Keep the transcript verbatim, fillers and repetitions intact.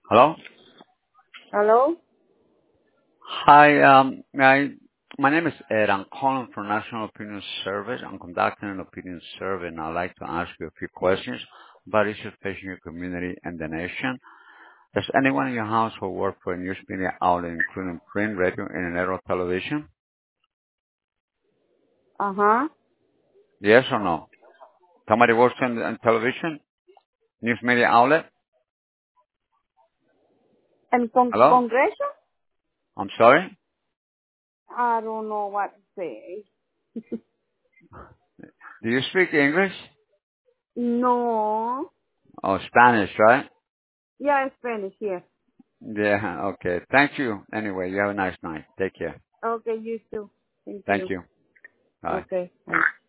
Hello? Hello? Hi, um, I, my name is Ed. I'm calling from National Opinion Service. I'm conducting an opinion survey, and I'd like to ask you a few questions about issues facing your community and the nation. Does anyone in your household work for a news media outlet, including print, radio, internet, or television? Uh-huh. Yes or no? Somebody works in, in television, news media outlet? And con- Hello? congression? I'm sorry? I don't know what to say. Do you speak English? No. Oh, Spanish, right? Yeah, Spanish, yes. Yeah, okay. Thank you. Anyway, you have a nice night. Take care. Okay, you too. Thank Thank you. you. Bye. Okay. Bye.